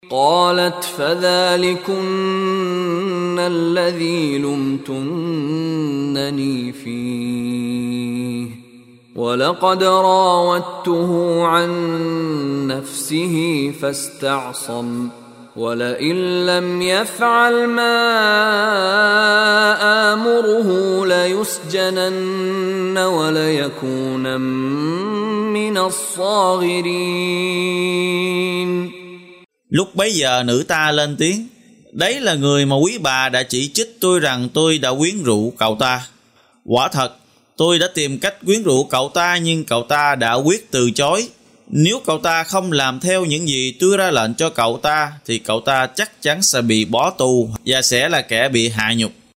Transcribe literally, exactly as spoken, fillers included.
قالت فذلكن الذي لمتنني فيه ولقد راودته عن نفسه فاستعصم ولئن لم يفعل ما آمره ليسجنن وليكونن من الصاغرين. Lúc bấy giờ nữ ta lên tiếng: đấy là người mà quý bà đã chỉ trích tôi rằng tôi đã quyến rũ cậu ta. Quả thật, tôi đã tìm cách quyến rũ cậu ta nhưng cậu ta đã quyết từ chối. Nếu cậu ta không làm theo những gì tôi ra lệnh cho cậu ta thì cậu ta chắc chắn sẽ bị bỏ tù và sẽ là kẻ bị hạ nhục.